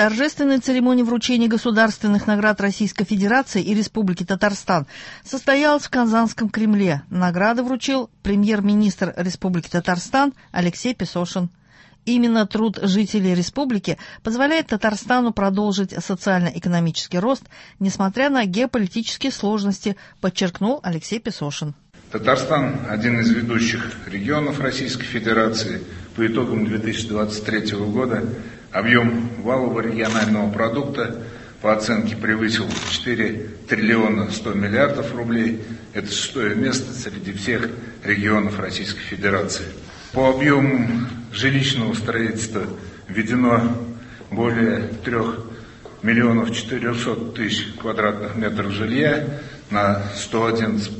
Торжественная церемония вручения государственных наград Российской Федерации и Республики Татарстан состоялась в Казанском Кремле. Награды вручил премьер-министр Республики Татарстан Алексей Песошин. Именно труд жителей республики позволяет Татарстану продолжить социально-экономический рост, несмотря на геополитические сложности, подчеркнул Алексей Песошин. Татарстан – один из ведущих регионов Российской Федерации. По итогам 2023 года объем валового регионального продукта по оценке превысил 4 триллиона 100 миллиардов рублей. Это 6-е место среди всех регионов Российской Федерации. По объему жилищного строительства введено более 3 миллионов 400 тысяч квадратных метров жилья на 111%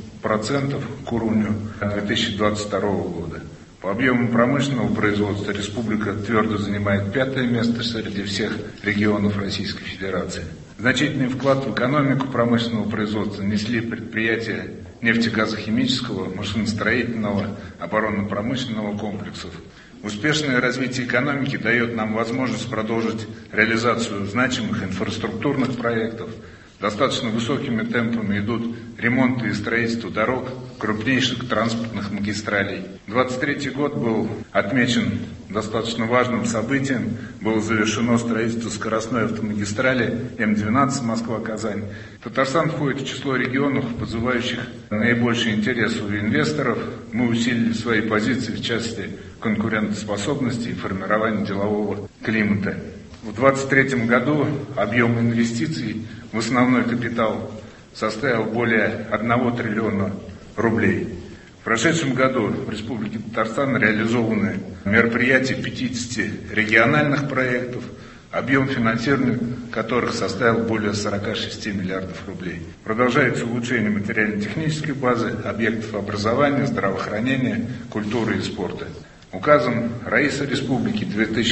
к уровню 2022 года. По объему промышленного производства республика твердо занимает 5-е место среди всех регионов Российской Федерации. Значительный вклад в экономику промышленного производства несли предприятия нефтегазохимического, машиностроительного, оборонно-промышленного комплексов. Успешное развитие экономики дает нам возможность продолжить реализацию значимых инфраструктурных проектов. Достаточно высокими темпами идут ремонты и строительство дорог, крупнейших транспортных магистралей. 2023 год был отмечен достаточно важным событием. Было завершено строительство скоростной автомагистрали М-12 Москва-Казань. Татарстан входит в число регионов, вызывающих наибольший интерес у инвесторов. Мы усилили свои позиции в части конкурентоспособности и формирования делового климата. В 2023 году объем инвестиций в основной капитал составил более 1 триллиона рублей. В прошедшем году в Республике Татарстан реализованы мероприятия 50 региональных проектов, объем финансирования которых составил более 46 миллиардов рублей. Продолжается улучшение материально-технической базы, объектов образования, здравоохранения, культуры и спорта. Указом Раиса Республики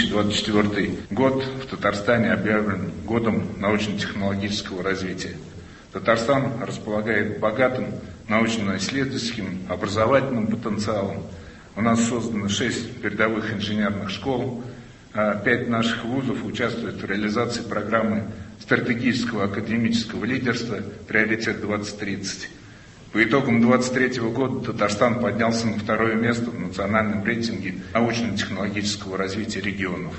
2024 год в Татарстане объявлен годом научно-технологического развития. Татарстан располагает богатым научно-исследовательским, образовательным потенциалом. У нас создано 6 передовых инженерных школ, 5 наших вузов участвуют в реализации программы стратегического академического лидерства «Приоритет-2030». По итогам 2023 года Татарстан поднялся на 2-е место в национальном рейтинге научно-технологического развития регионов.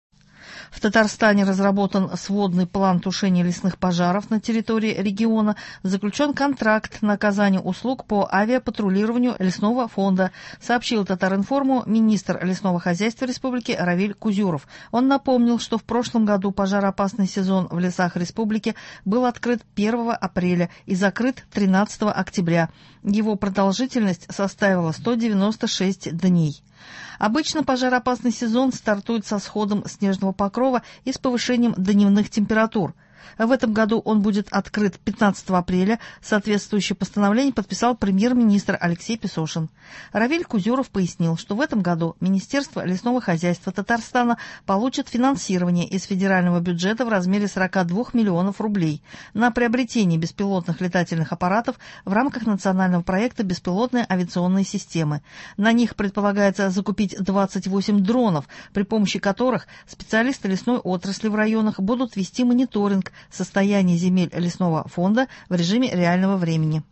В Татарстане разработан сводный план тушения лесных пожаров на территории региона, заключен контракт на оказание услуг по авиапатрулированию лесного фонда, сообщил Татар-Информу министр лесного хозяйства республики Равиль Кузюров. Он напомнил, что в прошлом году пожароопасный сезон в лесах республики был открыт 1 апреля и закрыт 13 октября. Его продолжительность составила 196 дней. Обычно пожароопасный сезон стартует со сходом снежного покрова и с повышением дневных температур. В этом году он будет открыт 15 апреля. Соответствующее постановление подписал премьер-министр Алексей Песошин. Равиль Кузюров пояснил, что в этом году Министерство лесного хозяйства Татарстана получит финансирование из федерального бюджета в размере 42 миллионов рублей на приобретение беспилотных летательных аппаратов в рамках национального проекта «Беспилотные авиационные системы». На них предполагается закупить 28 дронов, при помощи которых специалисты лесной отрасли в районах будут вести мониторинг состояние земель лесного фонда в режиме реального времени.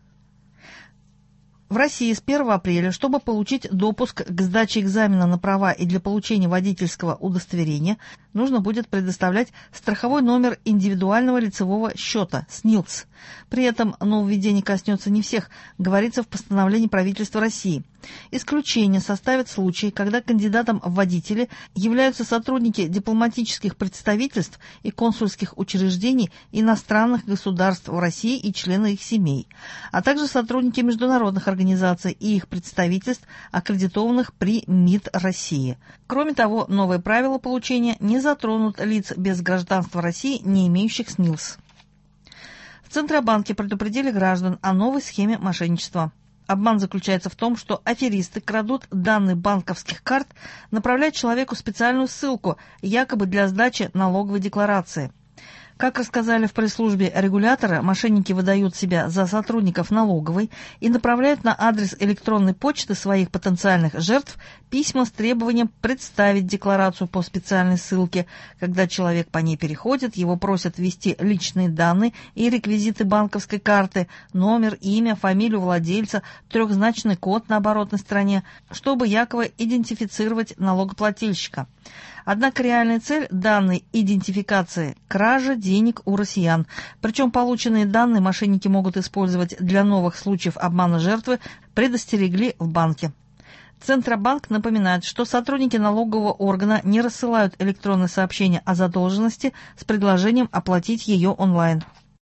В России с 1 апреля, чтобы получить допуск к сдаче экзамена на права и для получения водительского удостоверения, нужно будет предоставлять страховой номер индивидуального лицевого счета СНИЛС. При этом нововведение коснется не всех, говорится в постановлении правительства России. Исключение составят случаи, когда кандидатом в водители являются сотрудники дипломатических представительств и консульских учреждений иностранных государств в России и члены их семей, а также сотрудники международных организаций и их представительств, аккредитованных при МИД России. Кроме того, новые правила получения не затронут лиц без гражданства России, не имеющих СНИЛС. В Центробанке предупредили граждан о новой схеме мошенничества. Обман заключается в том, что аферисты крадут данные банковских карт, направляют человеку специальную ссылку, якобы для сдачи налоговой декларации. Как рассказали в пресс-службе регулятора, мошенники выдают себя за сотрудников налоговой и направляют на адрес электронной почты своих потенциальных жертв письма с требованием представить декларацию по специальной ссылке. Когда человек по ней переходит, его просят ввести личные данные и реквизиты банковской карты, номер, имя, фамилию владельца, трехзначный код на оборотной стороне, чтобы якобы идентифицировать налогоплательщика. Однако реальная цель данной идентификации – кража денег у россиян. Причем полученные данные мошенники могут использовать для новых случаев обмана жертвы, предостерегли в банке. Центробанк напоминает, что сотрудники налогового органа не рассылают электронные сообщения о задолженности с предложением оплатить ее онлайн.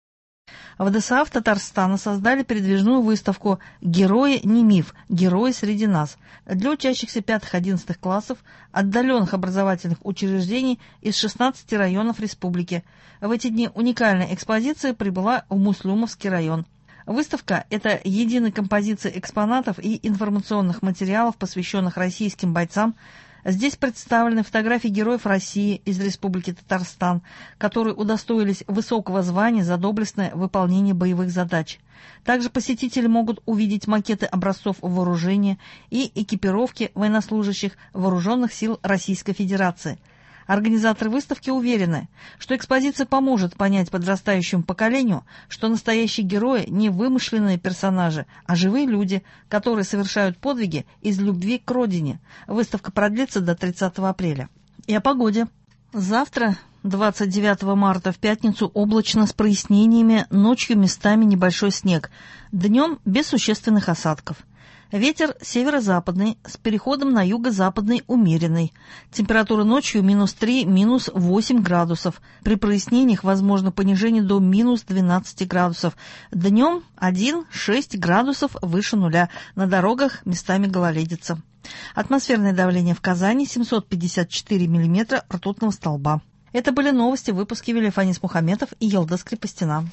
В ДСАФ Татарстана создали передвижную выставку «Герои не миф. Герои среди нас» для учащихся 5-11 классов отдаленных образовательных учреждений из 16 районов республики. В эти дни уникальная экспозиция прибыла в Муслюмовский район. Выставка – это единая композиция экспонатов и информационных материалов, посвященных российским бойцам. Здесь представлены фотографии героев России из Республики Татарстан, которые удостоились высокого звания за доблестное выполнение боевых задач. Также посетители могут увидеть макеты образцов вооружения и экипировки военнослужащих Вооруженных сил Российской Федерации. Организаторы выставки уверены, что экспозиция поможет понять подрастающему поколению, что настоящие герои не вымышленные персонажи, а живые люди, которые совершают подвиги из любви к родине. Выставка продлится до 30 апреля. И о погоде. Завтра, 29 марта, в пятницу, облачно с прояснениями, ночью местами небольшой снег, днем без существенных осадков. Ветер северо-западный, с переходом на юго-западный умеренный. Температура ночью -3, -8 градусов. При прояснениях возможно понижение до -12 градусов. Днем 1-6 градусов выше нуля. На дорогах местами гололедица. Атмосферное давление в Казани 754 миллиметра ртутного столба. Это были новости в выпуске. Фанис Мухаметов и Елда Скрипостина.